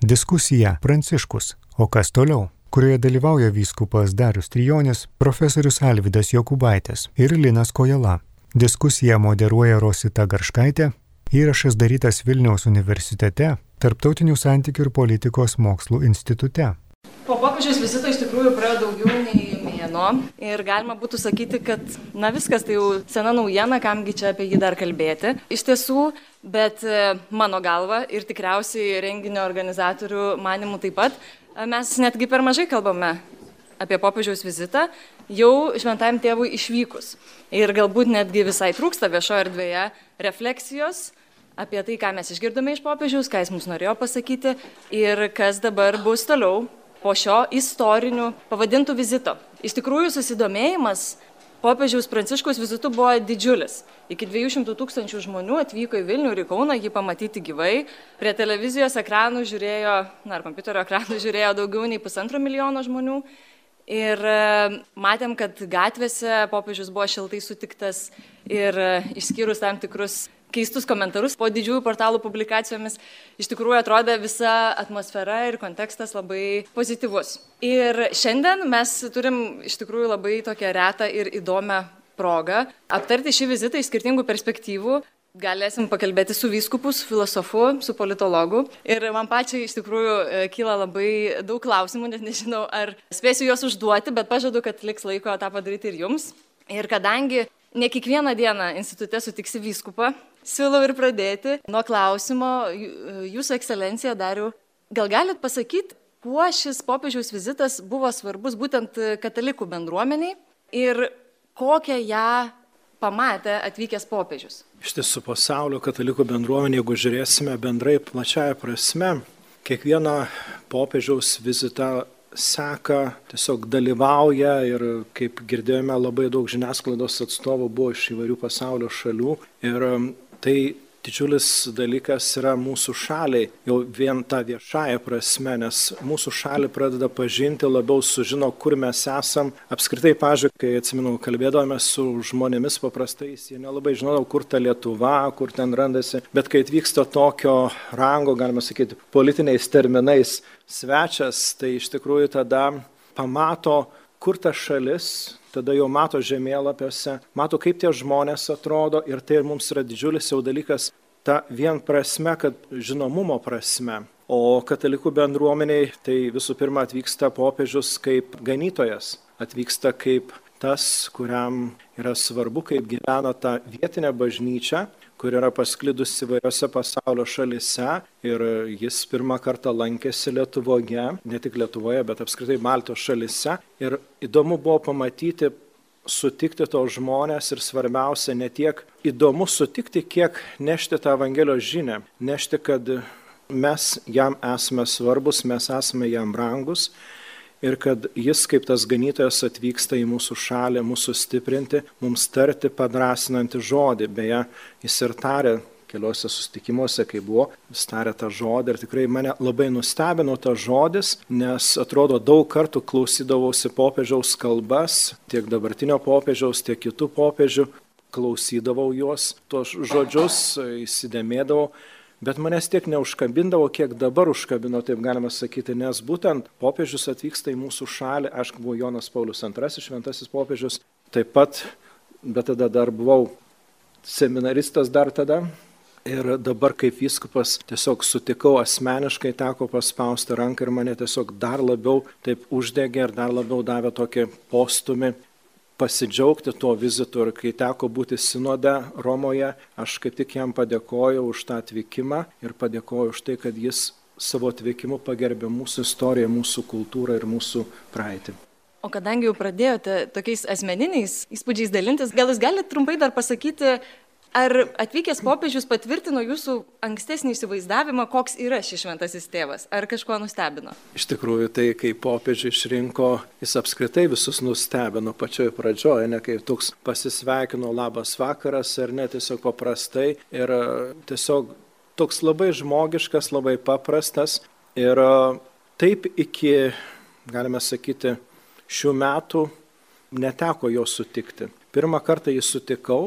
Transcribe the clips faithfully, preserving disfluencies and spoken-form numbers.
Diskusija Pranciškus, o kas toliau, kurioje dalyvauja vyskupas Darius Trijonis, profesorius Alvydas Jokubaitis ir Linas Kojala. Diskusiją moderuoja Rosita Garškaitė, įrašas darytas Vilniaus universitete, Tarptautinių santykių ir politikos mokslų institute. Po popiežiaus vizito iš tikrųjų praėjo daugiau nei mėnuo ir galima būtų sakyti, kad na viskas tai jau sena naujiena, kamgi čia apie jį dar kalbėti. Iš tiesų, bet mano galva ir tikriausiai renginio organizatorių manimų taip pat, mes netgi per mažai kalbame apie popiežiaus vizitą jau šventajam tėvui išvykus. Ir galbūt netgi visai trūksta viešoje erdvėje refleksijos apie tai, ką mes išgirdome iš popiežiaus, ką jis mums norėjo pasakyti ir kas dabar bus toliau po šio istorinių pavadintų vizito. Iš tikrųjų, susidomėjimas popiežiaus Pranciškaus vizitu buvo didžiulis. Iki dviejų šimtų tūkstančių žmonių atvyko į Vilnių ir į Kauną jį pamatyti gyvai. Prie televizijos ekranų žiūrėjo, na, ar kompiuterio ekranų žiūrėjo daugiau nei pusantro milijono žmonių. Ir matėm, kad gatvėse popiežius buvo šiltai sutiktas ir išskyrus tam tikrus keistus komentarus po didžiųjų portalų publikacijomis, iš tikrųjų atrodė visa atmosfera ir kontekstas labai pozityvus. Ir šiandien mes turim iš tikrųjų labai tokią retą ir įdomią progą aptarti šį vizitą iš skirtingų perspektyvų. Galėsim pakalbėti su vyskupu, su filosofu, su politologu. Ir man pačiai iš tikrųjų kyla labai daug klausimų, net nežinau, ar spėsiu juos užduoti, bet pažadu, kad liks laiko tą padaryti ir jums. Ir kadangi ne kiekvieną dieną institute sutiksi vyskupą, siūlau ir pradėti nuo klausimo, Jūsų ekscelencija Dariau, gal galit pasakyti, kuo šis popiežiaus vizitas buvo svarbus būtent katalikų bendruomeniai ir kokią ją pamatė atvykęs popiežius? Iš tiesų, pasaulio katalikų bendruomenė, jeigu žiūrėsime bendrai plačiaja prasme, kiekvieną popiežiaus vizitą seka, tiesiog dalyvauja ir, kaip girdėjome, labai daug žiniasklaidos atstovų buvo iš įvairių pasaulio šalių ir tai didžiulis dalykas yra mūsų šaliai, jau vien tą viešąją prasme, nes mūsų šalį pradeda pažinti, labiau sužino, kur mes esam. Apskritai, pažiūrėjau, kai atsimenu, kalbėdavome su žmonėmis paprastais, jie nelabai žinodavo, kur ta Lietuva, kur ten randasi, bet kai atvyksta tokio rango, galima sakyti, politiniais terminais svečias, tai iš tikrųjų tada pamato, kur ta šalis, tada jau mato žemėlapiuose, mato, kaip tie žmonės atrodo ir tai mums yra didžiulis jau dalykas, ta vien prasme, kad žinomumo prasme. O katalikų bendruomeniai tai visų pirma atvyksta popiežius kaip ganytojas, atvyksta kaip tas, kuriam yra svarbu, kaip gyvena ta vietinė bažnyčia, kur yra pasklidusi įvairiose pasaulio šalyse ir jis pirmą kartą lankėsi Lietuvoje, ne tik Lietuvoje, bet apskritai Baltijos šalyse. Ir įdomu buvo pamatyti, sutikti tos žmonės ir svarbiausia, ne tiek įdomu sutikti, kiek nešti tą Evangelijos žinią, nešti, kad mes jam esame svarbus, mes esame jam brangus. Ir kad jis kaip tas ganytojas atvyksta į mūsų šalį, mūsų stiprinti, mums tarti padrasinantį žodį. Beje, jis ir tarė keliuose susitikimuose, kai buvo, jis tarė tą žodį ir tikrai mane labai nustebino tas žodis, nes atrodo daug kartų klausydavausi popiežiaus kalbas, tiek dabartinio popiežiaus, tiek kitų popiežių, klausydavau juos, tuos žodžius, įsidėmėdavau. Bet manęs tiek neužkabindavo, kiek dabar užkabino, taip galima sakyti, nes būtent popiežius atvyksta į mūsų šalį, aišku, buvo Jonas Paulius antrasis, šventasis popiežius, taip pat, bet tada dar buvau seminaristas dar tada ir dabar kaip vyskupas tiesiog sutikau asmeniškai, teko paspausti ranką ir mane tiesiog dar labiau taip uždegė ir dar labiau davė tokį postumį pasidžiaugti tuo vizitu ir kai teko būti sinode Romoje, aš kaip tik jam padėkojau už tą atvykimą ir padėkojau už tai, kad jis savo atvykimu pagerbė mūsų istoriją, mūsų kultūrą ir mūsų praeitį. O kadangi jau pradėjote tokiais asmeniniais įspūdžiais dalintis, gal jūs galite trumpai dar pasakyti, ar atvykęs popiežius patvirtino jūsų ankstesnį įsivaizdavimą, koks yra šis šventasis tėvas? Ar kažko nustebino? Iš tikrųjų, tai kai popiežių išrinko, jis apskritai visus nustebino pačioje pradžioje, ne kaip toks pasisveikino labas vakaras, ar ne tiesiog paprastai. Ir tiesiog toks labai žmogiškas, labai paprastas. Ir taip iki, galime sakyti, šių metų neteko jo sutikti. Pirmą kartą jį sutikau,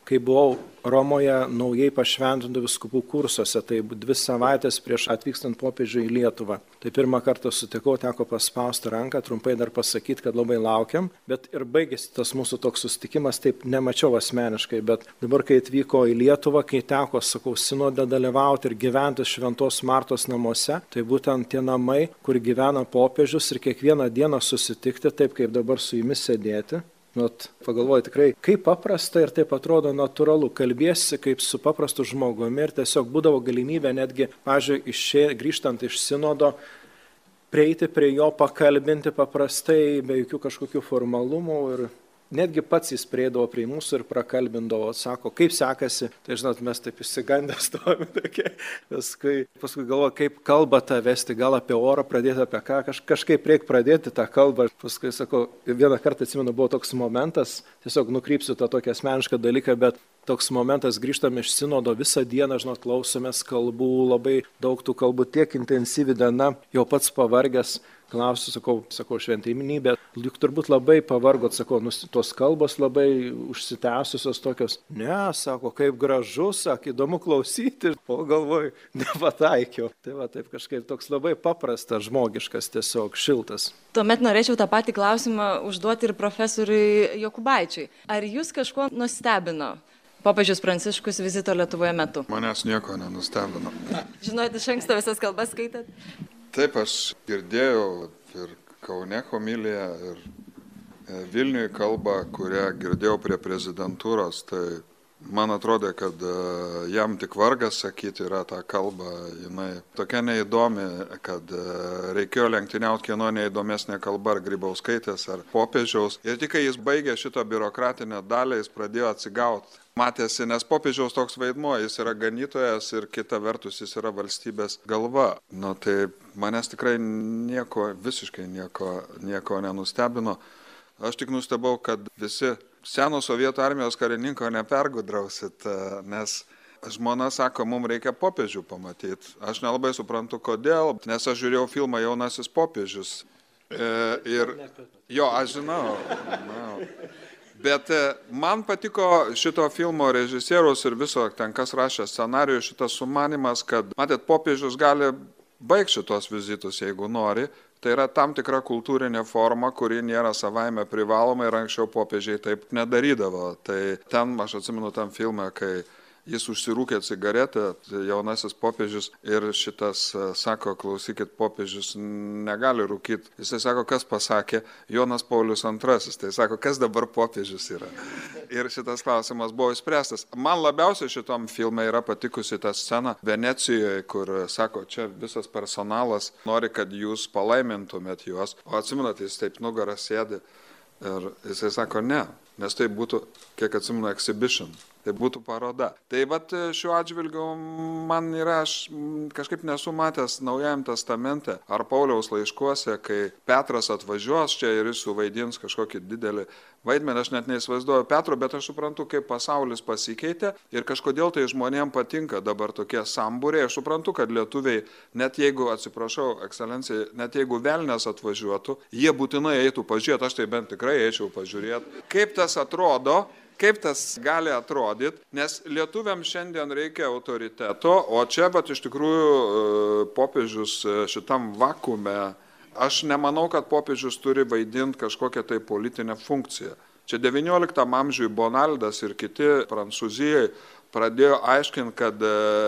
kai buvau Romoje naujai pašventintų vyskupų kursuose, tai dvi savaitės prieš atvykstant popiežiui į Lietuvą. Tai pirmą kartą sutikau, teko paspausti ranką, trumpai dar pasakyti, kad labai laukiam, bet ir baigėsi tas mūsų toks susitikimas, taip nemačiau asmeniškai, bet dabar, kai atvyko į Lietuvą, kai teko, sakau, sinode dalyvauti ir gyventi Šventos Martos namuose, tai būtent tie namai, kur gyvena popiežius ir kiekvieną dieną susitikti, taip kaip dabar su jumis sėdėti. Nuot, pagalvoju tikrai, kaip paprasta ir taip atrodo natūralu, kalbėsi kaip su paprastu žmogumi ir tiesiog būdavo galimybė netgi, pavyzdžiui, išė, grįžtant iš sinodo, prieiti prie jo, pakalbinti paprastai, be jokių kažkokių formalumų ir netgi pats jis prieidavo prie mūsų ir prakalbindavo, sako, kaip sekasi, tai žinot, mes taip išsigandę stovime tokie, paskui, paskui galvoju, kaip kalbą tą vesti, gal apie orą pradėti, apie ką, Kaž, kažkaip reikia pradėti tą kalbą, paskui, sakau, vieną kartą atsimenu, buvo toks momentas, tiesiog nukrypsiu tą tokį asmenišką dalyką, bet toks momentas, grįžtam iš sinodo, visą dieną, žinot, klausomės kalbų, labai daug tų kalbų, tiek intensyvi diena, jau pats pavargęs, klausiu, sakau, sakau šventeiminybė, juk turbūt labai pavargot, sakau, nus, tos kalbos labai užsitęsusios tokios. Ne, sako, kaip gražu, sako, įdomu klausyti, o galvoju, nepataikiau. Tai va, taip kažkaip toks labai paprastas, žmogiškas, tiesiog šiltas. Tuomet norėčiau tą patį klausimą užduoti ir profesoriui Jokubaičiui. Ar jūs kažkuo nustebino popiežius Pranciškus vizito Lietuvoje metu? Manęs nieko nenustebino. Žinojate, iš anksto visas kalbas skaitėt? Taip, aš girdėjau ir Kaune homiliją, ir Vilniuje kalbą, kurią girdėjau prie prezidentūros, tai man atrodė, kad jam tik vargas sakyti yra tą kalbą, jinai tokia neįdomi, kad reikėjo lenktyniauti kieno neįdomesnė kalba, ar Grybauskaitės, ar popiežiaus. Ir tik kai jis baigė šitą biurokratinę dalį, jis pradėjo atsigauti. Matėsi, nes popiežiaus toks vaidmuo, jis yra ganytojas ir kita vertus jis yra valstybės galva. Nu tai manęs tikrai nieko, visiškai nieko, nieko nenustebino. Aš tik nustebau, kad visi seno sovietų armijos karininko nepergudrausit, nes žmona sako, mums reikia popiežių pamatyti. Aš nelabai suprantu, kodėl, nes aš žiūrėjau filmą Jaunasis popiežius. E, ir jo, aš žinau. žinau. Bet man patiko šito filmo režisieriaus ir viso, ten kas rašė scenarijų, šitas sumanimas, kad, matėt, popiežius gali baigti šitos vizitus, jeigu nori. Tai yra tam tikra kultūrinė forma, kuri nėra savaime privaloma ir anksčiau popiežiai taip nedarydavo. Tai ten, aš atsimenu tam filmą, kai jis užsirūkė cigaretę, Jaunasis popiežius, ir šitas sako, klausykit, popiežius negali rūkyti. Jisai sako, kas pasakė? Jonas Paulius antrasis. Tai sako, kas dabar popiežius yra? Ir šitas klausimas buvo išspręstas. Man labiausiai šitom filme yra patikusi ta scena Venecijoje, kur sako, čia visas personalas nori, kad jūs palaimintumėt juos. O atsimenat, jis taip nugarą sėdi ir jisai sako, ne, nes tai būtų, kiek atsimenu, exhibition. Tai būtų paroda. Tai vat šiuo atžvilgiu man yra, aš kažkaip nesu matęs Naujajam testamente ar Pauliaus laiškuose, kai Petras atvažiuos čia ir jis suvaidins kažkokį didelį vaidmenį. Aš net neįsivaizduoju Petro, bet aš suprantu, kaip pasaulis pasikeitė ir kažkodėl tai žmonėms patinka dabar tokie sambūriai. Aš suprantu, kad lietuviai, net jeigu, atsiprašau, ekscelencija, net jeigu velnias atvažiuotų, jie būtinai eitų pažiūrėti, aš tai bent tikrai eičiau pažiūrėti, kaip tas atrodo. Kaip tas gali atrodyti, nes lietuviams šiandien reikia autoriteto, o čia, bet iš tikrųjų popiežius šitam vakume, aš nemanau, kad popiežius turi vaidinti kažkokią tai politinę funkciją. Čia devynioliktam amžiui Bonaldas ir kiti Prancūzijai pradėjo aiškinti, kad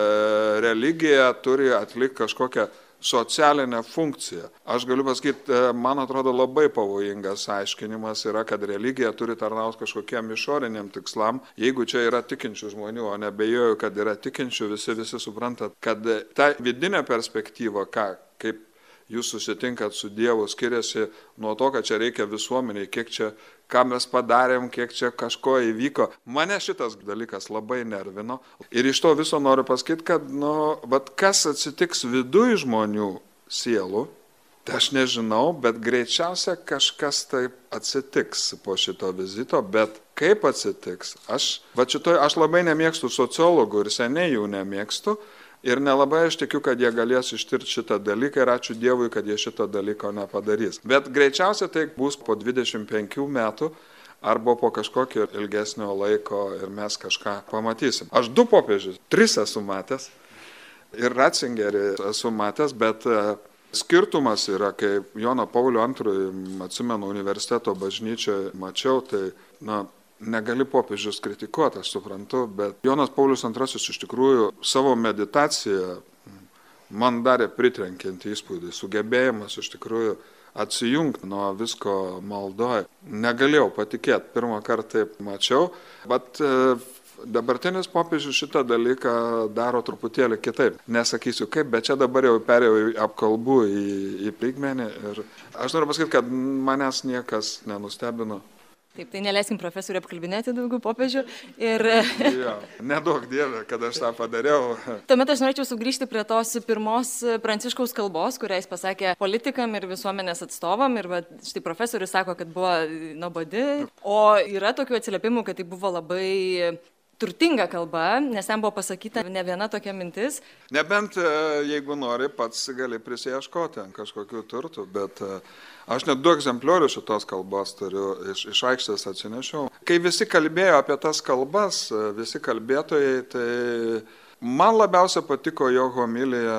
religija turi atlikti kažkokią socialinę funkciją. Aš galiu pasakyti, man atrodo labai pavojingas aiškinimas yra, kad religija turi tarnauti kažkokiem išoriniam tikslam. Jeigu čia yra tikinčių žmonių, o nebejoju, kad yra tikinčių, visi, visi suprantat, kad ta vidinė perspektyva, ką, kaip jūs susitinkat su Dievu, skiriasi nuo to, kad čia reikia visuomeniai, kiek čia, ką mes padarėm, kiek čia kažko įvyko. Mane šitas dalykas labai nervino. Ir iš to viso noriu pasakyti, kad, nu, bet kas atsitiks viduj žmonių sielų, tai aš nežinau, bet greičiausia kažkas taip atsitiks po šito vizito, bet kaip atsitiks, aš, va šitoj, aš labai nemėgstu sociologų ir seniai jų nemėgstu. Ir nelabai aš tikiu, kad jie galės ištirti šitą dalyką ir ačiū Dievui, kad jie šito dalyko nepadarys. Bet greičiausiai tai bus po dvidešimt penkių metų arba po kažkokio ilgesnio laiko ir mes kažką pamatysim. Aš du popiežius, tris esu matęs ir Ratzingerį esu matęs, bet skirtumas yra, kai Joną Paulių antrąjį, atsimenu, universiteto bažnyčioje mačiau, tai, na, negali popiežius kritikuoti, aš suprantu, bet Jonas Paulius antrasis iš tikrųjų savo meditaciją man darė pritrenkiantį įspūdį, sugebėjimas iš tikrųjų atsijungti nuo visko maldoje. Negalėjau patikėti, pirmą kartą taip mačiau, bet dabartinis popiežius šitą dalyką daro truputėlį kitaip. Nesakysiu kaip, bet čia dabar jau perėjau apkalbų į, į lygmenį ir aš noriu pasakyti, kad manęs niekas nenustebino. Taip, tai neleiskim profesoriui apkalbinėti daugiau popiežių ir... Jo, nedaug dievė, kad aš tą padariau. Tuomet aš norėčiau sugrįžti prie tos pirmos Pranciškaus kalbos, kurią jis pasakė politikam ir visuomenės atstovam. Ir va, štai profesorius sako, kad buvo nuobodi, o yra tokių atsiliepimų, kad tai buvo labai turtinga kalba, nes ten buvo pasakyta ne viena tokia mintis. Nebent, jeigu nori, pats gali prisiieškoti ant kažkokių turtų, bet... Aš net du egzempliorių šitos kalbos turiu, iš, iš aikštės atsinešiau. Kai visi kalbėjo apie tas kalbas, visi kalbėtojai, tai man labiausia patiko jo homilija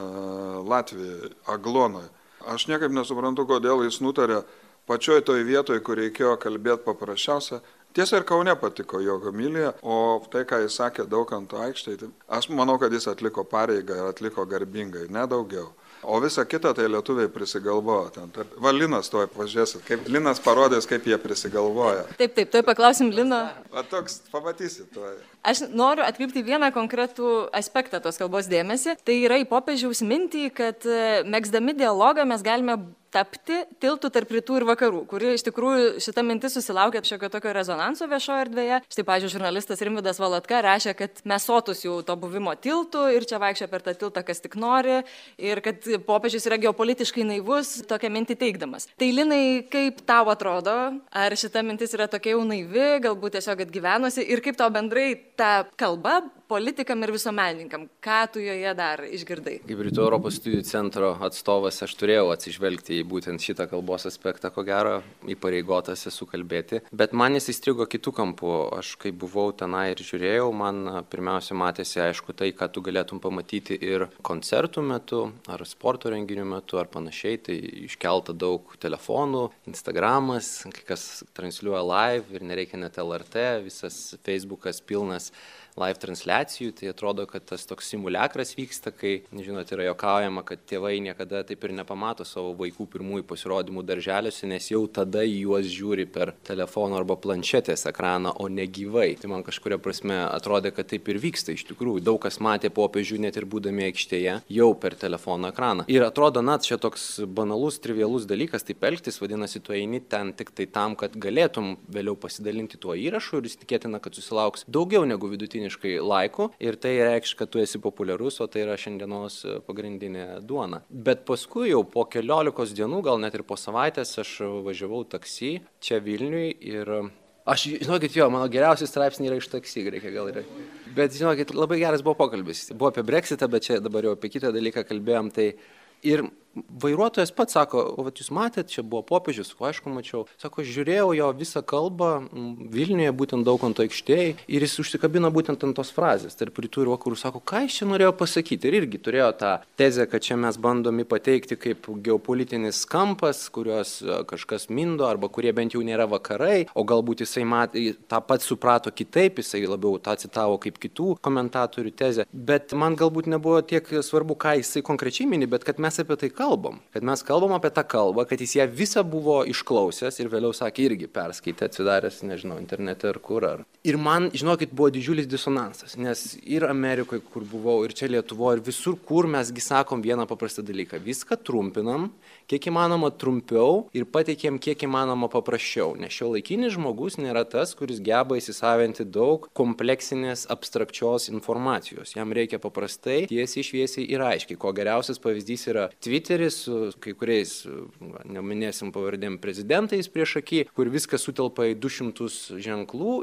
uh, Latvijoje, Aglonoje. Aš niekaip nesuprantu, kodėl jis nutarė pačioj toj vietoj, kur reikėjo kalbėti paprasčiausia. Tiesa ir Kaune patiko jo homilija, o tai, ką jis sakė Daukanto aikštėje, tai aš manau, kad jis atliko pareigą ir atliko garbingai, nedaugiau. O visa kita tai lietuviai prisigalvojo ten. Va, Linas tuoj pažiūrėsit, kaip Linas parodės, kaip jie prisigalvoja. Taip, taip, tuoj paklausim Lino. Va, toks, pamatysit tuoj. Aš noriu atkreipti vieną konkretų aspektą tos kalbos dėmesį. Tai yra į popiežiaus mintį, kad megzdami dialogą mes galime tapti tiltų tarp rytų ir vakarų, kuri iš tikrųjų šita mintis susilaukė šiokio tokio rezonanso viešoje erdvėje. Štai, pavyzdžiui, žurnalistas Rimvydas Valatka rašė, kad mes sotus jau to buvimo tiltų ir čia vaikščia per tą tiltą, kas tik nori, ir kad popiežius yra geopolitiškai naivus, tokią mintį teikdamas. Tai Linai, kaip tau atrodo, ar šita mintis yra tokia jau naivi, galbūt tiesiog atgyvenusi, ir kaip tau bendrai ta kalba politikam ir visuomenininkam, ką tu joje dar išgirdai? Kaip Rytų Europos studijų centro atstovas aš turėjau atsižvelgti į būtent šitą kalbos aspektą, ko gero, įpareigotas esu kalbėti, bet man jis įstrigo kitų kampų. Aš kai buvau tenai ir žiūrėjau, man pirmiausia matėsi, aišku, tai, ką tu galėtum pamatyti ir koncertų metu, ar sporto renginių metu, ar panašiai, tai iškelta daug telefonų, Instagramas, kai kas transliuoja live ir nereikia net L R T, visas Facebookas pilnas live transliacijų, tai atrodo, kad tas toks simuliakras vyksta, kai, žinot, yra juokaujama, kad tėvai niekada taip ir nepamato savo vaikų pirmųjų pasirodymų darželiuose, nes jau tada juos žiūri per telefono arba planšetės ekraną, o ne gyvai. Tai man kažkuria prasme atrodė, kad taip ir vyksta iš tikrųjų. Daug kas matė popiežių net ir būdami aikštėje jau per telefono ekraną. Ir atrodo, na, čia toks banalus, trivialus dalykas, taip elgtis, vadinasi, tu eini ten tik tai tam, kad galėtum vėliau pasidalinti tuo įrašu ir jis tikėtina, kad susilauks daugiau negu vidutiniškai laikų ir tai reikš, kad tu esi populiarus, o tai yra šiandienos pagrindinė duona. Bet paskui jau po keliolikos dienų, gal net ir po savaitės, aš važiavau taksi čia Vilniui ir aš, žinokit, jo, mano geriausi straipsniai yra iš taksi, reikia gal yra. Bet, žinokit, labai geras buvo pokalbis. Buvo apie Brexitą, bet čia dabar jau apie kitą dalyką kalbėjom, tai ir vairuotojas pats sako, o vat jūs matėt, čia buvo popiežius, o aišku mačiau, sako, žiūrėjau jo visą kalbą Vilniuje, būtent Daukanto aikštėje, ir jis užsikabino būtent ant tos frazės, tarp rytų ir vakarų, sako, ką jis čia norėjo pasakyti, ir irgi turėjo tą tezę, kad čia mes bandomi pateikti kaip geopolitinis kampas, kuriuos kažkas mindo, arba kurie bent jau nėra vakarai, o galbūt jisai matė, tą pat suprato kitaip, jisai labiau tą citavo kaip kitų komentatorių tezę, bet man galbūt nebuvo tiek svarbu, ką jisai konkrečiai mini, bet kad mes apie tai kalbam, kad mes kalbam apie tą kalbą, kad jis ją visą buvo išklausęs ir vėliau sakė irgi perskaitė, atsidaręs, nežinau, internete ar kur ar. Ir man, žinokit, buvo didžiulis disonansas, nes ir Amerikoje, kur buvau, ir čia Lietuvoje, ir visur, kur mesgi sakom vieną paprastą dalyką. Viską trumpinam, kiek įmanoma trumpiau ir pateikėm kiek įmanoma paprasčiau, nes šiuolaikinis žmogus nėra tas, kuris geba įsisavinti daug kompleksinės, abstrakčios informacijos. Jam reikia paprastai, tiesiai, šviesiai ir aiškiai. Ko geriausias pavyzdys yra Twitteris su kai kuriais, va, neminėsim pavardėm, prezidentais prieš akį, kur viskas sutelpa į du šimtus ženklų ir tai yra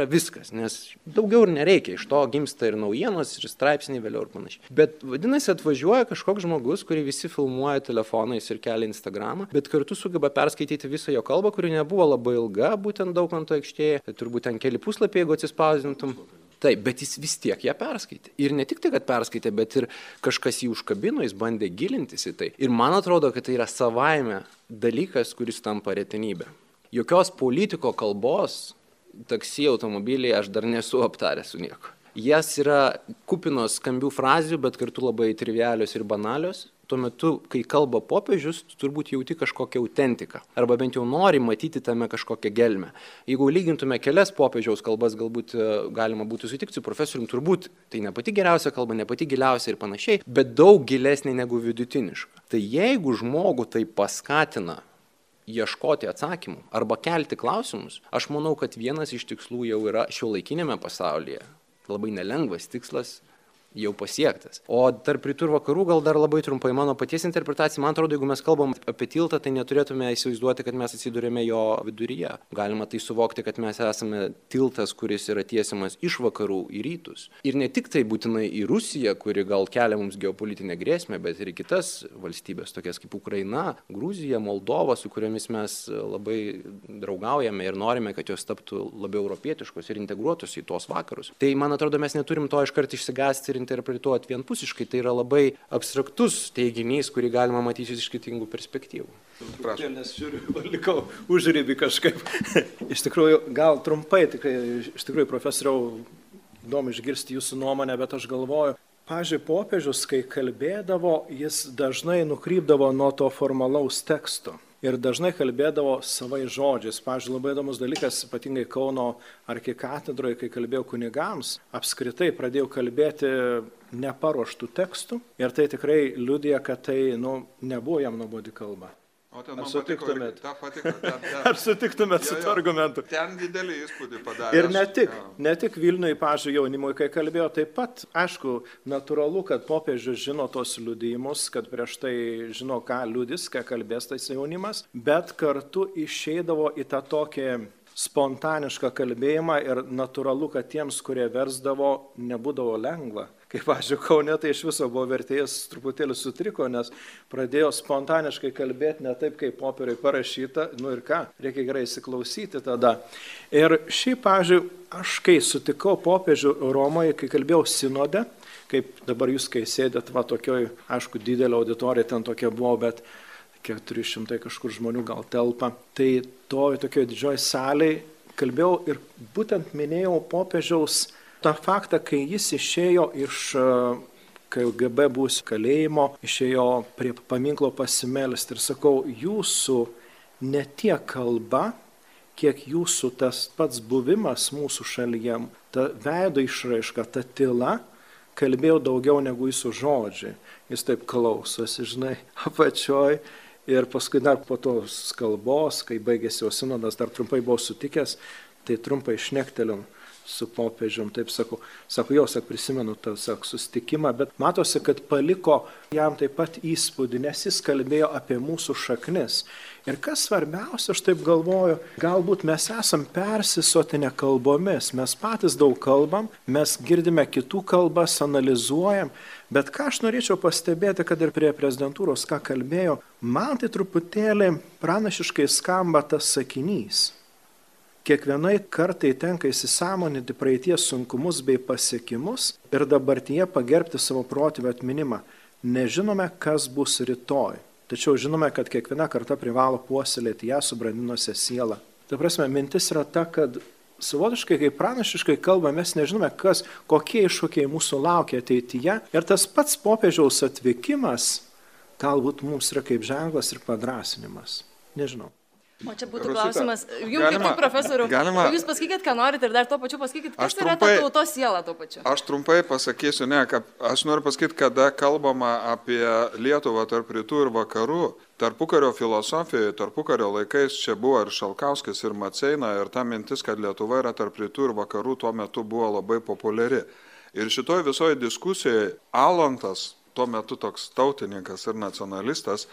viskas, nes daugiau ir nereikia, iš to gimsta ir naujienos, ir straipsniai vėliau ir panašiai. Bet vadinasi, atvažiuoja kažkoks žmogus, kurį visi filmuoja telefonais ir kelia Instagramą, bet kartu sugeba perskaityti visą jo kalbą, kuri nebuvo labai ilga, būtent Daukanto aikštėje, tai turbūt ten keli puslapiai, jeigu atsispausdintum. Taip, bet jis vis tiek ją perskaitė. Ir ne tik tai, kad perskaitė, bet ir kažkas jį užkabino, jis bandė gilintis į tai. Ir man atrodo, kad tai yra savaime dalykas, kuris tampa retenybė. Jokios politiko kalbos taksi automobiliai aš dar nesu aptaręs su nieko. Jas yra kupinos skambių frazių, bet kartu labai trivialios ir banalios. Tuo metu, kai kalba popiežius, tu turbūt jauti kažkokią autentiką. Arba bent jau nori matyti tame kažkokią gelmę. Jeigu lygintume kelias popiežiaus kalbas, galbūt galima būtų sutikti su profesorium, turbūt tai ne pati geriausia kalba, ne pati giliausia ir panašiai, bet daug gilesnė negu vidutiniška. Tai jeigu žmogų tai paskatina ieškoti atsakymų arba kelti klausimus, aš manau, kad vienas iš tikslų jau yra šiuolaikinėme pasaulyje. Labai nelengvas tikslas jau pasiektas. O tarp rytų ir vakarų gal dar labai trumpai mano paties interpretacija. Man atrodo, jeigu mes kalbam apie tiltą, tai neturėtume įsivaizduoti, kad mes atsidurėme jo viduryje. Galima tai suvokti, kad mes esame tiltas, kuris yra tiesiamas iš vakarų į rytus. Ir ne tik tai būtinai į Rusiją, kuri gal kelia mums geopolitinę grėsmę, bet ir į kitas valstybės, tokias kaip Ukraina, Gruzija, Moldova, su kuriomis mes labai draugaujame ir norime, kad jos taptų labiau europietiškos ir integruotos į tuos vakarus. Tai man atrodo, mes neturim to iškart išsigąsti ir interpretuoti vienpusiškai, tai yra labai abstraktus teiginys, kurį galima matyti iš skirtingų perspektyvų. Prašau, nes žiūriu, likau užribį kažkaip. Iš tikrųjų, gal trumpai, tikrai, iš tikrųjų, profesoriau, įdomu išgirsti jūsų nuomonę, bet aš galvoju, pavyzdžiui, popiežius, kai kalbėdavo, jis dažnai nukrypdavo nuo to formalaus teksto. Ir dažnai kalbėdavo savai žodžiais. Pavyzdžiui, labai įdomus dalykas, ypatingai Kauno arkikatedroje, kai kalbėjau kunigams, apskritai pradėjau kalbėti neparuoštų tekstų. Ir tai tikrai liudija, kad tai nu, nebuvo jam nuobodi kalba. O ten Ar man sutiktumėt? patiko, patiko, ten, ten. Ar sutiktumėt su tuo argumentu? Ten didelį įspūdį padarė. Ir ne tik, Ja. ne tik Vilniui, pavyzdžiui, jaunimui, kai kalbėjo, taip pat, aišku, natūralu, kad popiežius žino tos liudijimus, kad prieš tai žino, ką liudys, ką kalbės tas jaunimas, bet kartu išeidavo į tą tokį spontanišką kalbėjimą ir natūralu, kad tiems, kurie versdavo, nebūdavo lengva. Kaip, pavyzdžiui, Kaune, tai iš viso buvo vertėjas truputėlį sutriko, nes pradėjo spontaniškai kalbėti ne taip, kaip popieriai parašyta, nu ir ką, reikia gerai įsiklausyti tada. Ir šiaip, pavyzdžiui, aš kai sutikau popiežių Romoje, kai kalbėjau sinode, kaip dabar jūs, kai sėdėt, va, tokioj, aišku, didelė auditorija ten tokia buvo, bet keturi šimtai kažkur žmonių gal telpa, tai toj tokioj didžioj salėj kalbėjau ir būtent minėjau popiežiaus tą faktą, kai jis išėjo iš K G B buvusio kalėjimo, išėjo prie paminklo pasimelsti ir sakau, jūsų ne tiek kalba, kiek jūsų tas pats buvimas mūsų šalyje, ta veido išraiška, ta tyla, kalbėjo daugiau negu jūsų žodžiai. Jis taip klausosi, žinai, apačioj. Ir paskui dar po tos kalbos, kai baigėsi jo sinodas, dar trumpai buvau sutikęs, tai trumpai šnektelėm su popiežium, taip sakau, sako, jau, sak, prisimenu tą, sak, susitikimą, bet matosi, kad paliko jam taip pat įspūdį, nes jis kalbėjo apie mūsų šaknis. Ir kas svarbiausia, aš taip galvoju, galbūt mes esam persisotinę kalbomis, mes patys daug kalbam, mes girdime kitų kalbas, analizuojam, bet ką aš norėčiau pastebėti, kad ir prie prezidentūros, ką kalbėjo, man tai truputėlį pranašiškai skamba tas sakinys. Kiekvienai kartai tenka įsisąmoninti praeities sunkumus bei pasiekimus ir dabartyje pagerbti savo protėvių atminimą. Nežinome, kas bus rytoj, tačiau žinome, kad kiekviena karta privalo puoselėti ją subrandinusią sielą. Ta prasme, mintis yra ta, kad savotiškai, kai pranašiškai kalba, mes nežinome, kas, kokie iššūkiai mūsų laukia ateityje. Ir tas pats popiežiaus atvykimas galbūt mums yra kaip ženklas ir padrąsinimas. Nežinau. O čia būtų Rosita, klausimas, jums galima- kaip tik profesorių, galima- jūs pasakykit, ką norit ir dar tuo pačiu pasakykit, kas Aš yra trumpai- ta tautos siela tuo pačiu. Aš trumpai pasakysiu, ne, kad aš noriu pasakyti, kada kalbama apie Lietuvą tarp rytų ir vakarų, tarpukario filosofijoje, tarpukario laikais čia buvo ir Šalkauskis, ir Maceina, ir ta mintis, kad Lietuva yra tarp rytų ir vakarų, tuo metu buvo labai populiari. Ir šitoj visoje diskusijoje Alantas, tuo metu toks tautininkas ir nacionalistas,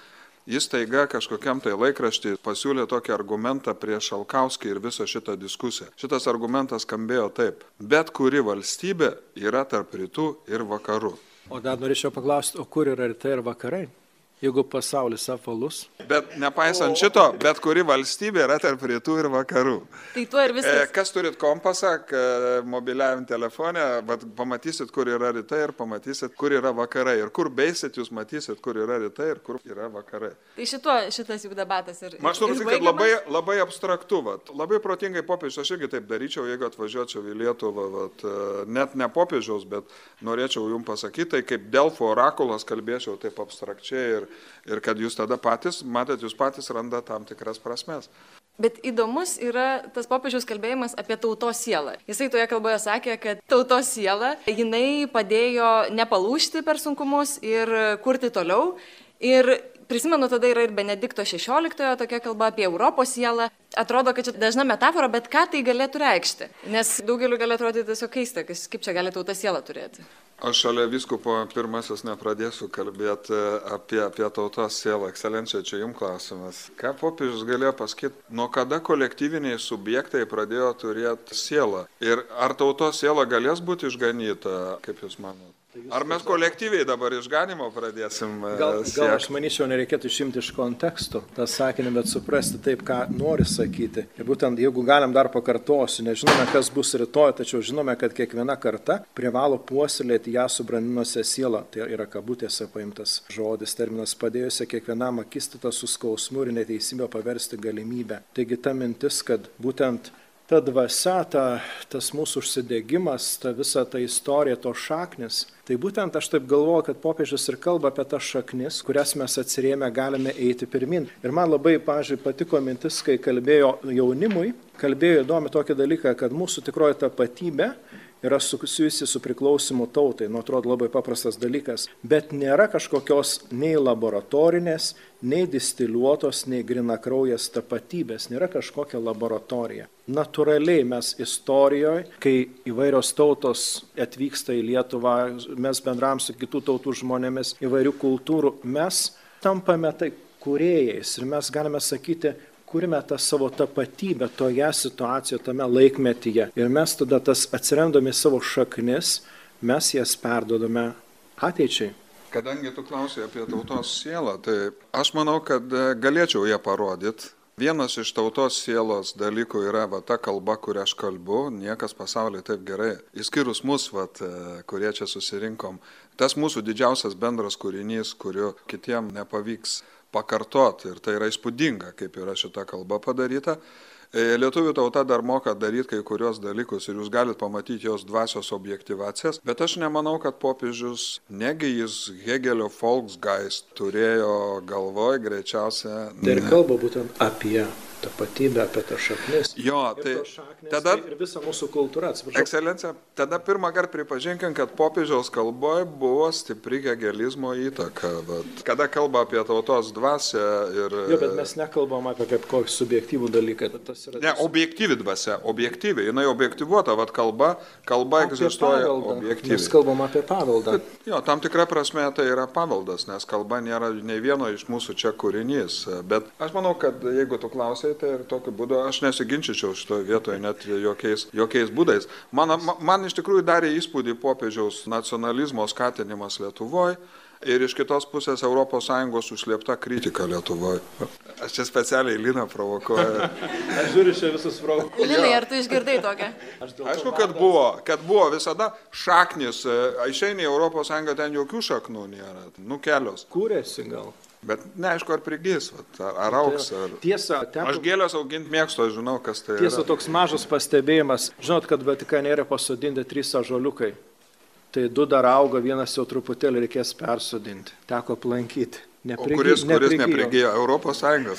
Jis taiga kažkokiam tai laikraštį pasiūlė tokį argumentą prieš Šalkauskį ir visą šitą diskusiją. Šitas argumentas skambėjo taip. Bet kuri valstybė yra tarp rytų ir vakarų. O dar norėčiau paklausti, o kur yra rytai ir vakarai? Jeigu pasaulis apvalus. Bet nepaisant šito, bet kuri valstybė yra tarp rytų ir vakarų. Tai tuo ir viskas. E, kas turit kompasą, mobiliajam telefone, bet pamatysit, kur yra rytai ir pamatysit, kur yra vakarai. Ir kur beisit, jūs matysit, kur yra rytai ir kur yra vakarai. Tai šituo, šitas juk debatas ir... Man atrodo, kad labai, labai abstraktu, vat. Labai protingai popiežius, aš irgi taip daryčiau, jeigu atvažiuočiau į Lietuvą, vat, net ne popiežiaus, bet norėčiau jums pasakyti, tai kaip Delfo orakulas kalbėčiau taip abstrakčiai ir Ir kad jūs tada patys, matėt, jūs patys randa tam tikras prasmes. Bet įdomus yra tas popiežiaus kalbėjimas apie tautos sielą. Jisai toje kalboje sakė, kad tautos siela, jinai padėjo nepalūžti per sunkumus ir kurti toliau. Ir prisimenu, tada yra ir Benedikto šešioliktojo tokia kalba apie Europos sielą. Atrodo, kad čia dažna metafora, bet ką tai galėtų reikšti? Nes daugeliu gali atrodyti tiesiog keista, kaip čia gali tauta sielą turėti. Aš šalia vyskupo pirmasis nepradėsiu kalbėti apie, apie tautos sielą. Ekscelencija, čia jums klausimas. Ką popiežius galėjo pasakyti, nuo kada kolektyviniai subjektai pradėjo turėti sielą? Ir ar tautos siela galės būti išganyta, kaip jūs manote? Ar mes kolektyviai dabar išganimo pradėsim gal, siekti? gal aš manyčiau, nereikėtų išimti iš konteksto tą sakinį, bet suprasti taip, ką nori sakyti. Ir būtent, jeigu galim dar pakartosiu, nežinome, kas bus rytoj, tačiau žinome, kad kiekviena karta privalo puoselėti ją subrandinusią sielą. Tai yra kabutėse paimtas žodis, terminas, padėjusi kiekvienam akistatą su skausmu ir neteisybę paversti galimybę. Taigi ta mintis, kad būtent ta dvasia, ta, tas mūsų užsidegimas, ta visa ta istorija, to šaknis, tai būtent aš taip galvoju, kad popiežius ir kalba apie tas šaknis, kurias mes atsirėmę galime eiti pirmin. Ir man labai, pavyzdžiui, patiko mintis, kai kalbėjo jaunimui, kalbėjo įdomi tokį dalyką, kad mūsų tikroji tapatybė yra susijusi su priklausimu tautai. Nu, atrodo labai paprastas dalykas, bet nėra kažkokios nei laboratorinės, nei distiliuotos, nei grinakraujės tapatybės, nėra kažkokia laboratorija. Natūraliai mes istorijoje, kai įvairios tautos atvyksta į Lietuvą, mes bendram su kitų tautų žmonėmis, įvairių kultūrų, mes tampame tai kūrėjais ir mes galime sakyti, kurime tą savo tapatybę toje situacijoje, tame laikmetyje. Ir mes tada tas atsiremdami savo šaknis, mes jas perduodame ateičiai. Kadangi tu klausai apie tautos sielą, tai aš manau, kad galėčiau ją parodyti. Vienas iš tautos sielos dalykų yra va, ta kalba, kurią aš kalbu. Niekas pasaulyje taip gerai, išskyrus mus, va, kurie čia susirinkom. Tas mūsų didžiausias bendras kūrinys, kurio kitiem nepavyks pakartoti. Ir tai yra įspūdinga, kaip yra šita kalba padaryta. Lietuvių tauta dar moka daryti kai kurios dalykus ir jūs galite pamatyti jos dvasios objektyvacijas, bet aš nemanau, kad popiežius, negi jis Hegelio Volksgeist turėjo galvoj greičiausia. Tai ir kalba būtent apie tapatybę, apie tą šaknis. Jo, tai šaknis, tada ir visa mūsų kultūra, atsiprašau. Ekscelencija, tada pirmą kartą pripažinkim, kad popiežiaus kalboje buvo stipri hegelizmo įtaka. Vat. Kada kalba apie tautos dvasią ir... Jo, bet mes nekalbam apie kaip kokį subjektyvų dalyką. Tas yra ne, objektyvi dvasia, objektyvi. Jinai objektyvuota, vat kalba, kalba egzistuoja objektyviai. Mes kalbam apie paveldą. Bet, jo, tam tikra prasme tai yra paveldas, nes kalba nėra nei vieno iš mūsų čia kūrinys. Bet aš manau, kad jeigu tu klausai, tai ir tokiu būdu aš nesiginčičiau šitoje vietoje net jokiais, jokiais būdais. Man, man iš tikrųjų darė įspūdį popiežiaus nacionalizmo skatinimas Lietuvoje ir iš kitos pusės Europos Sąjungos užslėpta kritika Lietuvoje. Aš čia specialiai Liną provokuoju. Aš žiūriu čia visus provokuoju. Linai, ar tu išgirdai tokią? Aišku, kad buvo, kad buvo visada šaknis. Išeini į Europos Sąjungą, ten jokių šaknų nėra. Nu, kelios. Kūrėsi gal. Bet neaišku, ar prigys, ar, ar auks. Ar... Tiesa, teko... Aš gėlės auginti mėgstu, aš žinau, kas tai Tiesa, yra. Tiesa, toks mažas pastebėjimas. Žinot, kad Vatikane yra pasodinti trys ąžuoliukai. Tai du dar auga, vienas jau truputėlį reikės persodinti. Teko aplankyti. Neprigi... O kuris, kuris neprigijo? Europos Sąjungos.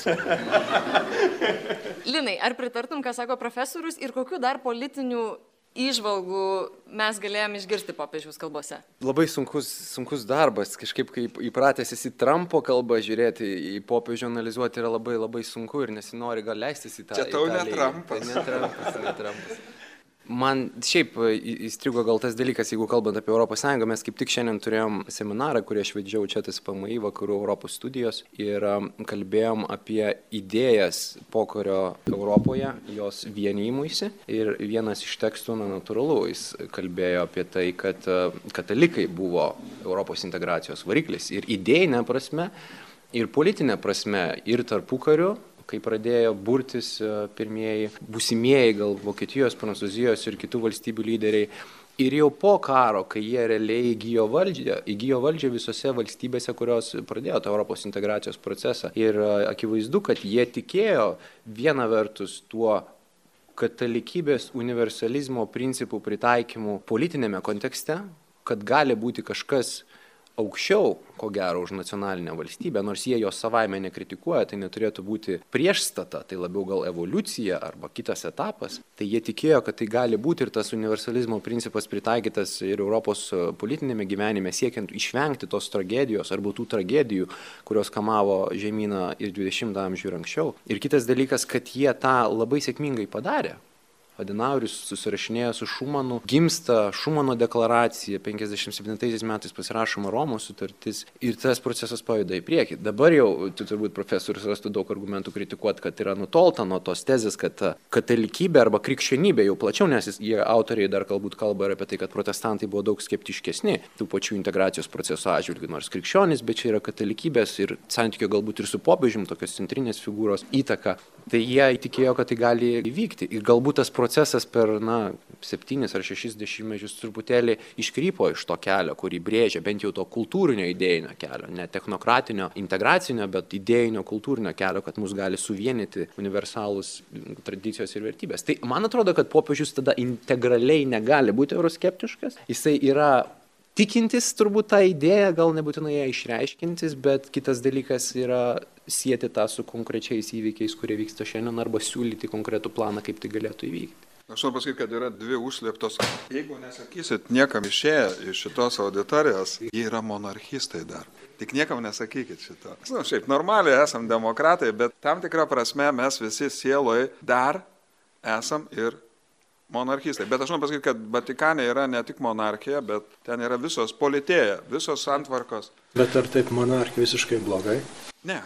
Linai, ar pritartum, ką sako profesorius ir kokių dar politinių įžvalgų mes galėjome išgirsti popiežiaus kalbose? Labai sunkus, sunkus darbas, kažkaip kaip įpratęs į Trumpo kalbą žiūrėti, į popiežių analizuoti yra labai labai sunku ir nesinori gal leistis į tą. Čia tau ne Italiją. Trumpas. Tai ne Trumpas, ne Trumpas. Man šiaip įstrigo gal tas dalykas, jeigu kalbant apie Europos Sąjungą, mes kaip tik šiandien turėjom seminarą, kurį aš vedžiau čia T S P M I Vakarų Europos studijos ir kalbėjom apie idėjas pokario Europoje, jos vienijimuisi. Ir vienas iš tekstų, na, natūralu, jis kalbėjo apie tai, kad katalikai buvo Europos integracijos variklis ir idėjinė prasme, ir politinė prasme, ir tarpukariu, kai pradėjo burtis pirmieji būsimieji gal Vokietijos, Prancūzijos ir kitų valstybių lyderiai. Ir jau po karo, kai jie realiai įgijo valdžią, įgijo valdžią visose valstybėse, kurios pradėjo tą Europos integracijos procesą. Ir akivaizdu, kad jie tikėjo viena vertus tuo katalikybės universalizmo principų pritaikymu politinėme kontekste, kad gali būti kažkas aukščiau, ko gero, už nacionalinę valstybę, nors jie jos savaime nekritikuoja, tai neturėtų būti priešstata, tai labiau gal evoliucija arba kitas etapas. Tai jie tikėjo, kad tai gali būti ir tas universalizmo principas pritaikytas ir Europos politinėme gyvenime, siekiant išvengti tos tragedijos arba tų tragedijų, kurios kamavo žemyną ir dvidešimtą amžių ir anksčiau. Ir kitas dalykas, kad jie tą labai sėkmingai padarė. Adenaueris susirašinėjo su Šumanu, gimsta Šumano deklaracija, penkiasdešimt septintaisiais metais pasirašoma Romos sutartis ir tas procesas pajuda į priekį. Dabar jau, tu turbūt profesorius rastų daug argumentų kritikuoti, kad yra nutolta nuo tos tezės, kad katalikybė arba krikščionybė jau plačiau, nes jie autoriai dar galbūt kalba ir apie tai, kad protestantai buvo daug skeptiškesni tų pačių integracijos proceso atžvilgių, nors krikščionys, bet čia yra katalikybės ir santykio galbūt ir su popiežium, tokios centrinės figūros įtaka. Tai jie įtikėjo, kad tai gali įvykti ir galbūt tas procesas per, na, septynis ar šešis dešimtmečius truputėlį iškrypo iš to kelio, kurį brėžia bent jau to kultūrinio idėjinio kelio, ne technokratinio, integracinio, bet idėjinio kultūrinio kelio, kad mus gali suvienyti universalūs tradicijos ir vertybės. Tai man atrodo, kad popiežius tada integraliai negali būti euroskeptiškas. Jisai yra tikintis turbūt tą idėją, gal nebūtinai ją išreiškintis, bet kitas dalykas yra sieti tą su konkrečiais įvykiais, kurie vyksta šiandien, arba siūlyti konkretų planą, kaip tai galėtų įvykti. Aš noriu pasakyti, kad yra dvi užslėptos. Jeigu nesakysit niekam išėję iš šitos auditorijos, jie yra monarchistai dar. Tik niekam nesakykit šito. Nu, šiaip normaliai esam demokratai, bet tam tikrą prasme mes visi sieloj dar esam ir monarchistai. Bet aš noriu pasakyti, kad Vatikane yra ne tik monarchija, bet ten yra visos politėja, visos santvarkos. Bet ar taip monarchija visiškai blogai? Ne.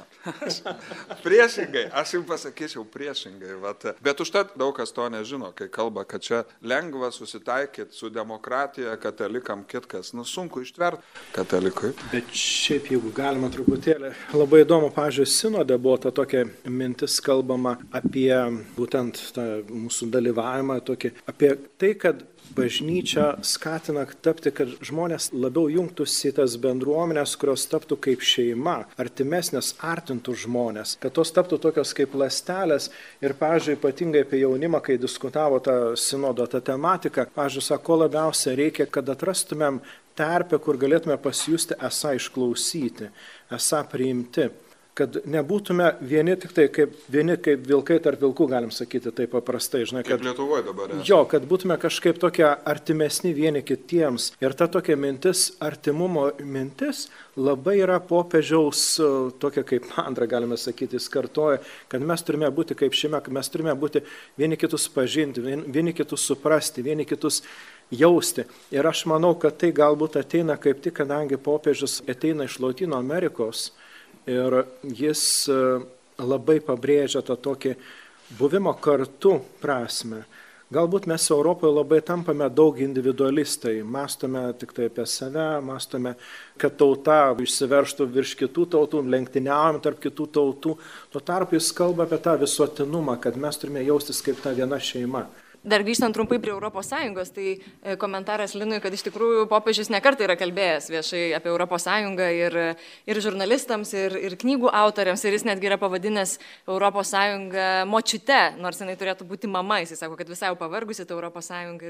Priešingai, aš jums pasakyčiau priešingai. Vat. Bet užtat daug kas to nežino, kai kalba, kad čia lengva susitaikyti su demokratija, katalikam kitkas. Nu, sunku ištverti katalikui. Bet šiaip, jeigu galima truputėlį, labai įdomu, pavyzdžiui, sinode buvo ta tokia mintis kalbama apie būtent tą mūsų dalyvavimą, tokį, apie tai, kad bažnyčia skatina tapti, kad žmonės labiau jungtųsi į tas bendruomenės, kurios taptų kaip šeima, artimesnės, artintų žmonės, kad tos taptų tokios kaip ląstelės. Ir, pavyzdžiui, ypatingai apie jaunimą, kai diskutavo tą sinodo, tą tematiką, pavyzdžiui, sako, labiausia reikia, kad atrastumėm terpę, kur galėtume pasijusti esą išklausyti, esą priimti. Kad nebūtume vieni tik tai, kaip, vieni kaip vilkai tarp vilkų, galim sakyti taip paprastai. Žinai, kad, kaip Lietuvoje dabar. Ne? Jo, kad būtume kažkaip tokie artimesni vieni kitiems. Ir ta tokia mintis, artimumo mintis, labai yra popiežiaus tokia kaip mantra, galime sakyti, jis kartoja, kad mes turime būti kaip šeima, kad mes turime būti vieni kitus pažinti, vieni kitus suprasti, vieni kitus jausti. Ir aš manau, kad tai galbūt ateina kaip tik, kadangi popiežius ateina iš Lotynų Amerikos. Ir jis labai pabrėžia tą tokį buvimo kartu prasme. Galbūt mes Europoje labai tampame daug individualistai, mąstome tik tai apie save, mąstome, kad tauta išsiverštų virš kitų tautų, lenktyniaujam tarp kitų tautų. Tuo tarpu jis kalba apie tą visuotinumą, kad mes turime jaustis kaip ta viena šeima. Dar grįžtant trumpai prie Europos Sąjungos, tai komentaras Linui, kad iš tikrųjų popiežius nekartą yra kalbėjęs viešai apie Europos Sąjungą ir, ir žurnalistams, ir, ir knygų autoriams, ir jis netgi yra pavadinęs Europos Sąjungą močiute, nors jinai turėtų būti mama, jis sako, kad visai jau pavargusi ta Europos Sąjunga.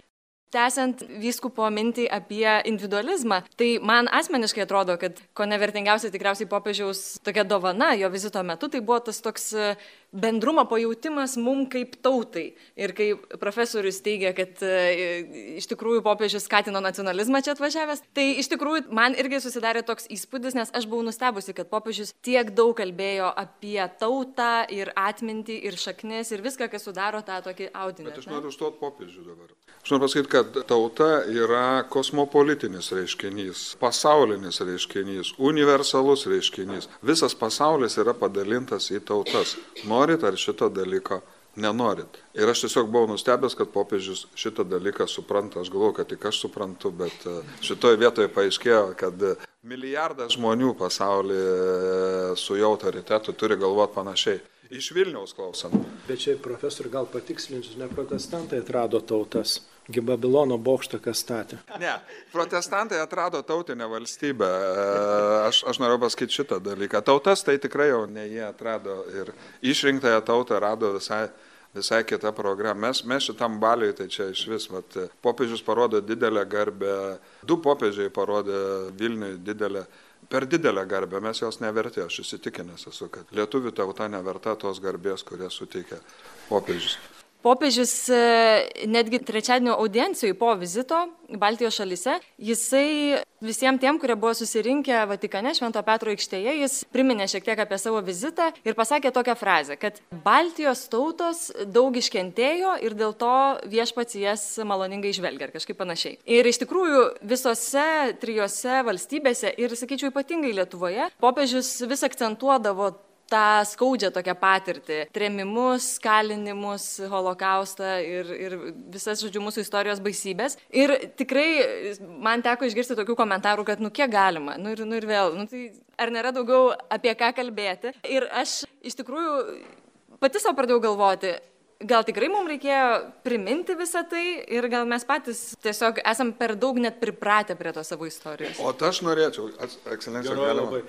Tęsiant vyskupo mintį apie individualizmą, tai man asmeniškai atrodo, kad ko nevertingiausia tikriausiai popiežiaus tokia dovana jo vizito metu, tai buvo tas toks bendrumo pajautimas mum kaip tautai. Ir kai profesorius teigia, kad e, iš tikrųjų popiežius skatino nacionalizmą čia atvažiavęs, tai iš tikrųjų man irgi susidarė toks įspūdis, nes aš buvau nustebusi, kad popiežius tiek daug kalbėjo apie tautą ir atmintį ir šaknis ir viską, kas sudaro tą tokį audinį. Bet aš noriu užduoti popiežių dabar. Aš noriu pasakyti, kad tauta yra kosmopolitinis reiškinys, pasaulinis reiškinys, universalus reiškinys. Visas pasaulis yra padalintas į tautas. Norit ar šito dalyko nenorit. Ir aš tiesiog buvau nustebęs, kad popiežius šitą dalyką supranta. Aš galvoju, kad tik aš suprantu, bet šitoje vietoje paaiškėjo, kad milijardas žmonių pasaulyje su jo autoritetu turi galvoti panašiai. Iš Vilniaus klausant. Bet čia, profesoriu, gal patikslinsiu, ne protestantai atrado tautas. Gi Babilono bokštą kas statė. Ne, protestantai atrado tautinę valstybę. Aš, aš noriu pasakyti šitą dalyką. Tautas tai tikrai jau ne jie atrado ir išrinktąją tautą rado visai, visai kita programa. Mes, mes šitam baliui, tai čia iš vis, vat, popiežius parodo didelę garbę, du popiežiai parodė Vilniui didelę Per didelę garbę, mes jos nevertė, aš įsitikinęs esu, kad lietuvių tauta neverta tos garbės, kurią suteikia popiežius. Popiežius netgi trečiadienio audiencijoje po vizito Baltijos šalyse, jisai visiems tiem, kurie buvo susirinkę Vatikane Švento Petro aikštėje, jis priminė šiek tiek apie savo vizitą ir pasakė tokią frazę, kad Baltijos tautos daug iškentėjo ir dėl to viešpats jas maloningai žvelgia ar kažkaip panašiai. Ir iš tikrųjų visose trijose valstybėse ir, sakyčiau, ypatingai Lietuvoje, popiežius vis akcentuodavo tą skaudžią tokią patirtį, trėmimus, kalinimus, holokaustą ir, ir visas, žodžiu, mūsų istorijos baisybės. Ir tikrai man teko išgirsti tokių komentarų, kad nu kiek galima, nu ir, nu ir vėl, nu tai ar nėra daugiau apie ką kalbėti. Ir aš iš tikrųjų pati savo pradėjau galvoti, gal tikrai mums reikėjo priminti visą tai ir gal mes patys tiesiog esam per daug net pripratę prie to savo istorijos. O aš norėčiau, ekscelencija, galima.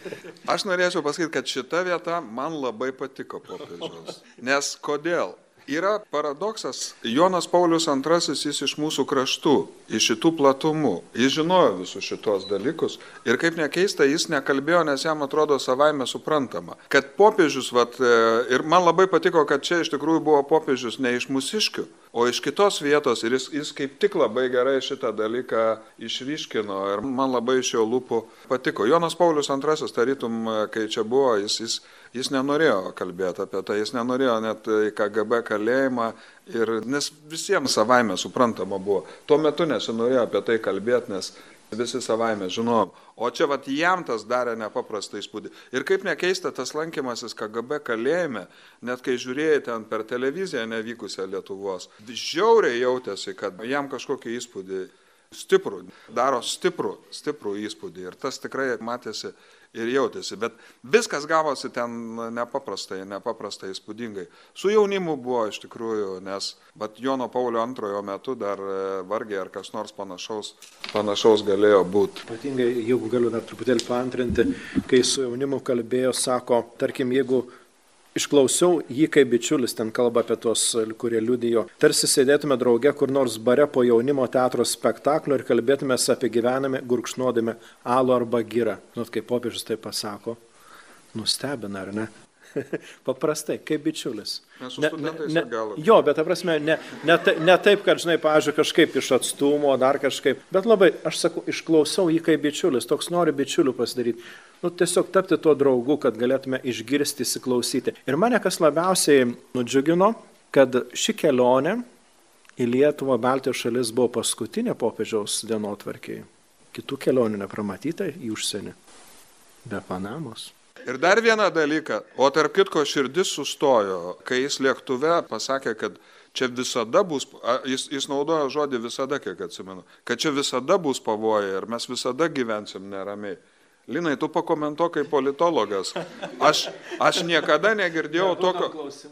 Aš norėčiau pasakyti, kad šita vieta man labai patiko popiežiaus. Nes kodėl? Yra paradoksas, Jonas Paulius antrasis, jis iš mūsų kraštų, iš šitų platumų, jis žinojo visus šitos dalykus ir kaip nekeista, jis nekalbėjo, nes jam atrodo savaime suprantama. Kad popiežius, vat, ir man labai patiko, kad čia iš tikrųjų buvo popiežius ne iš Mūsiškių, o iš kitos vietos ir jis, jis kaip tik labai gerai šitą dalyką išryškino ir man labai iš jo lūpų patiko. Jonas Paulius antrasis, tarytum, kai čia buvo, jis, jis, jis nenorėjo kalbėti apie tai, jis nenorėjo net į K G B kalėjimą, ir, nes visiems savaime suprantama buvo. Tuo metu nesinorėjo apie tai kalbėti, nes visi savaime žinom. O čia vat jam tas darė nepaprastą įspūdį. Ir kaip nekeista, tas lankymasis K G B kalėjime, net kai žiūrėjai ten per televiziją nevykusią Lietuvos, žiauriai jautėsi, kad jam kažkokį įspūdį stiprų, daro stiprų, stiprų įspūdį. Ir tas tikrai matėsi ir jautėsi. Bet viskas gavosi ten nepaprastai, nepaprastai įspūdingai. Su jaunimu buvo iš tikrųjų, nes bet Jono Paulio antrojo metu dar vargiai ar kas nors panašaus, panašaus galėjo būti. Ypatingai, jeigu galiu dar truputėlį paantrinti, kai su jaunimu kalbėjo, sako, tarkim, jeigu išklausiau jį kaip bičiulis, ten kalba apie tos, kurie liudijo. Tarsi sėdėtume drauge kur nors bare po jaunimo teatro spektaklio ir kalbėtume apie gyvenime, gurkšnodami alų arba girą. Nu, kaip popiežius tai pasako, nustebina, ar ne? Paprastai, kaip bičiulis. Ne, ne, ne, jo, bet ta prasme, ne, ne, ne taip, kad, žinai, pavyzdžiui, kažkaip iš atstumo, dar kažkaip, bet labai, aš sakau, išklausau jį kaip bičiulis, toks nori bičiulių pasidaryti. Nu, tiesiog tapti tuo draugu, kad galėtume išgirsti, įsiklausyti. Ir mane kas labiausiai nudžiugino, kad ši kelionė į Lietuvą, Baltijos šalis buvo paskutinė popiežiaus dienotvarkėje. Kitų kelionių nepramatyta į užsienį. Be Panamos. Ir dar vieną dalyką, o tarp kitko širdis sustojo, kai jis lėktuve pasakė, kad čia visada bus, jis, jis naudojo žodį visada, kiek atsimenu, kad čia visada bus pavojai ir mes visada gyvensim neramiai. Linai, tu pakomentuok kaip politologas. Aš, aš niekada negirdėjau tokio,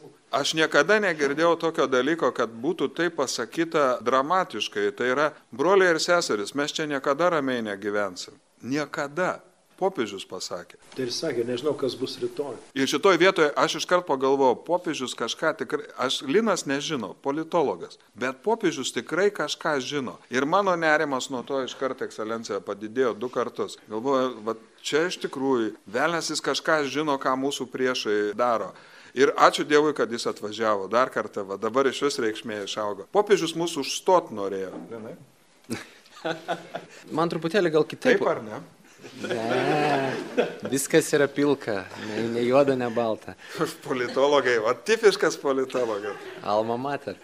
aš niekada negirdėjau tokio dalyko, kad būtų tai pasakyta dramatiškai. Tai yra, broliai ir seseris, mes čia niekada ramiai negyvensim. Niekada. Popiežius pasakė. Tai ir sakė, nežinau, kas bus rytoj. Ir šitoj vietoje aš iškart pagalvojau, popiežius kažką tikrai, aš Linas nežino, politologas, bet popiežius tikrai kažką žino. Ir mano nerimas nuo to iškart, ekscelencija, padidėjo du kartus. Galvoju, va, čia iš tikrųjų, velnias jis kažką žino, ką mūsų priešai daro. Ir ačiū Dievui, kad jis atvažiavo dar kartą, va, dabar iš vis reikšmė išaugo. Popiežius mūsų užstot norėjo. Vienai? Man truputėlį gal kitaip. Taip ar ne? Ne, viskas yra pilka, ne, ne juoda, ne balta. Politologai, o tipiškas politologas. Alma mater.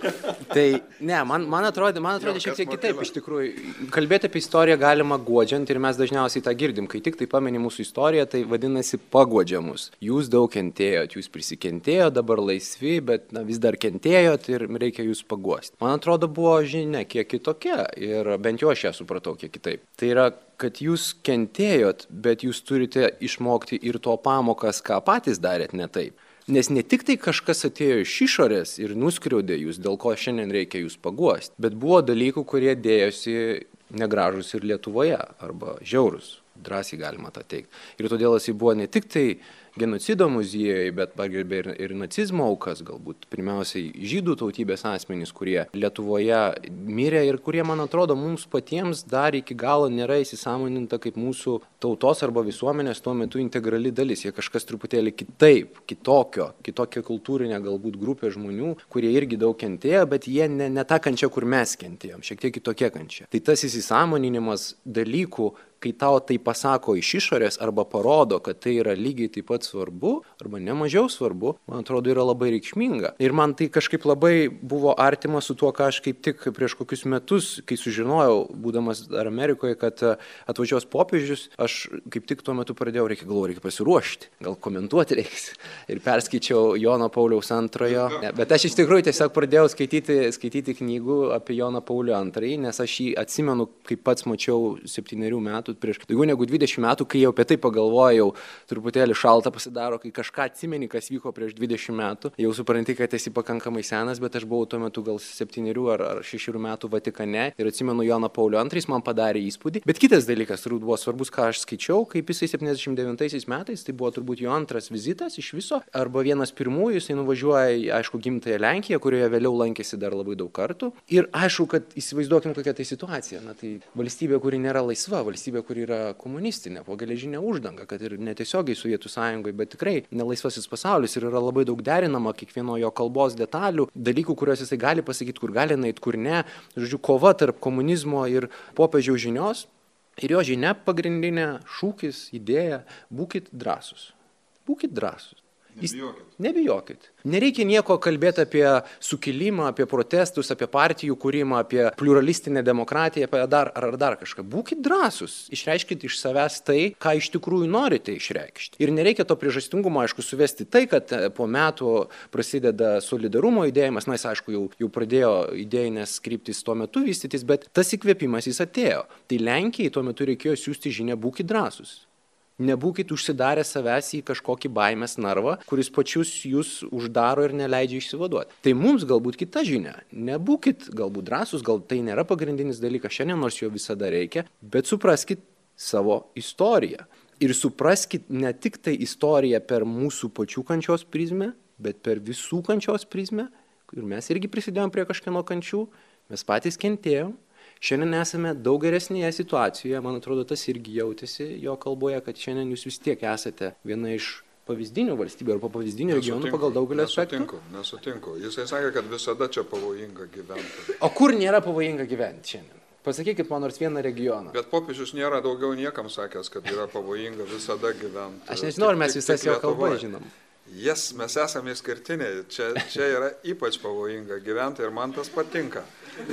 Tai ne, man, man atrodė, man atrodė šiek tiek kitaip iš tikrųjų. Kalbėti apie istoriją galima guodžiant ir mes dažniausiai tą girdim. Kai tik tai pameni mūsų istoriją, tai vadinasi paguodžia mus. Jūs daug kentėjot, jūs prisikentėjot, dabar laisvi, bet na, vis dar kentėjot ir reikia jūs paguosti. Man atrodo, buvo žinia kiek kitokia ir bent jau aš ją supratau kiek kitaip. Tai yra, kad jūs kentėjot, bet jūs turite išmokti ir to pamokas, ką patys darėt ne taip. Nes ne tik tai kažkas atėjo iš išorės ir nuskriaudė jūs, dėl ko šiandien reikia jūs paguosti, bet buvo dalykų, kurie dėjosi negražus ir Lietuvoje, arba žiaurus, drąsiai galima tą teikti. Ir todėl jis buvo ne tik tai genocido muziejai, bet pagerbė ir, ir nacizmo aukas, galbūt pirmiausiai žydų tautybės asmenys, kurie Lietuvoje mirė ir kurie, man atrodo, mums patiems dar iki galo nėra įsisąmoninta kaip mūsų tautos arba visuomenės tuo metu integrali dalis. Jie kažkas truputėlį kitaip, kitokio, kitokia kultūrinė galbūt grupė žmonių, kurie irgi daug kentėjo, bet jie ne, ne tą kančią, kur mes kentėjom, šiek tiek kitokia kančia. Tai tas įsisąmoninimas dalykų, kai tau tai pasako iš išorės arba parodo, kad tai yra lygiai taip pat svarbu, arba nemažiau svarbu, man atrodo, yra labai reikšminga. Ir man tai kažkaip labai buvo artima su tuo, ką aš kaip tik prieš kokius metus, kai sužinojau, būdamas dar Amerikoje, kad atvažiuos popiežius, aš kaip tik tuo metu pradėjau, reikia galvo, reikia pasiruošti, gal komentuoti reiks. Ir perskaičiau Jono Pauliaus antrojo. Bet aš iš tikrųjų tiesiog pradėjau skaityti, skaityti knygų apie Joną Paulių antrąjį, nes aš jį atsimenu, kaip pats mačiau septynerių metų prieš daugiau negu dvidešimt metų, kai jau apie tai pagalvojau, truputėlį šalta pasidaro, kai kažką atsimeni, kas vyko prieš dvidešimt metų, jau supranti, kad esi pakankamai senas, bet aš buvau tuo metu gal septynerių ar, ar šešerių metų Vatikane ir atsimenu Joną Paulių antrąjį, man padarė įspūdį. Bet kitas dalykas turbūt buvo svarbus, ką aš skaičiau, kaip jisai septyniasdešimt devintaisiais metais, tai buvo turbūt jo antras vizitas iš viso, arba vienas pirmųjų, jisai nuvažiuoja į, aišku, gimtąją Lenkiją, kurioje vėliau lankėsi dar labai daug kartų. Ir aišku, kad įsivaizduokim, kokia tai situacija. Na, tai valstybė, kuri nėra laisva, valstybė, kuri yra komunistinė, po geležinė uždanga, kad ir netiesiogiai Sovietų sąjungoje, bet tikrai nelaisvasis pasaulis ir yra labai daug derinama kiekvieno jo kalbos detalių, dalykų, kuriuos jisai gali pasakyti, kur gali nueiti, kur ne. Žodžiu, kova tarp komunizmo ir popiežiaus žinios. Ir jo žinia pagrindinė šūkis, idėja, būkit drąsus. Būkit drąsus. Nebijokit. Nebijokit. Nereikia nieko kalbėti apie sukilimą, apie protestus, apie partijų kūrimą, apie pluralistinę demokratiją, apie dar ar dar kažką. Būkit drąsus. Išreiškit iš savęs tai, ką iš tikrųjų norite išreikšti. Ir nereikia to priežastingumo, aišku, suvesti tai, kad po metų prasideda solidarumo judėjimas. Na, jis, aišku, jau, jau pradėjo idėjinės kryptis tuo metu vystytis, bet tas įkvėpimas jis atėjo. Tai Lenkijai tuo metu reikėjo siūsti žinią būkit drąsus. Nebūkit užsidarę savęs į kažkokį baimės narvą, kuris pačius jūs uždaro ir neleidžia išsivaduoti. Tai mums galbūt kita žinia. Nebūkit galbūt drąsus, gal tai nėra pagrindinis dalykas šiandien, nors jo visada reikia, bet supraskit savo istoriją. Ir supraskit ne tik tai istoriją per mūsų pačių kančios prizmę, bet per visų kančios prizmę. Ir mes irgi prisidėjom prie kažkieno kančių, mes patys kentėjom. Šiandien esame daug geresnėje situacijoje, man atrodo, tas irgi jautėsi jo kalboje, kad šiandien jūs vis tiek esate viena iš pavyzdinių valstybių arba pavyzdinių regionų pagal daugelį aspektų. Nesutinku, nesutinku. Jisai sakė, kad visada čia pavojinga gyventi. O kur nėra pavojinga gyventi šiandien? Pasakykit man nors vieną regioną. Bet popiežius nėra daugiau niekam sakęs, kad yra pavojinga visada gyventi. Aš nežinau, ar mes visas jo kalbas žinom. Jes, mes esame išskirtiniai. Čia, čia yra ypač pavojinga gyventi ir man tas patinka.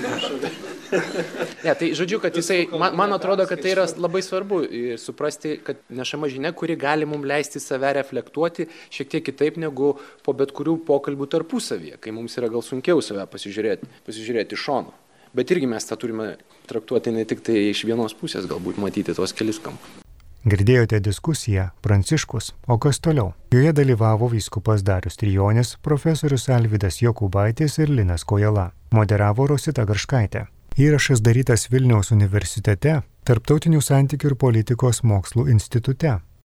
Ne, tai žodžiu, kad jisai, man, man atrodo, kad tai yra labai svarbu suprasti, kad nešama žinia, kuri gali mums leisti save reflektuoti šiek tiek kitaip negu po bet kurių pokalbių tarpusavyje, kai mums yra gal sunkiau save pasižiūrėti, pasižiūrėti iš šono. Bet irgi mes tą turime traktuoti ne tik tai iš vienos pusės, galbūt matyti tos kelis kampus. Girdėjote diskusiją Pranciškus, o kas toliau? Joje dalyvavo vyskupas Darius Trijonis, profesorius Alvydas Jokubaitis ir Linas Kojala. Moderavo Rosita Garškaitė. Įrašas darytas Vilniaus universitete Tarptautinių santykių ir politikos mokslų institute.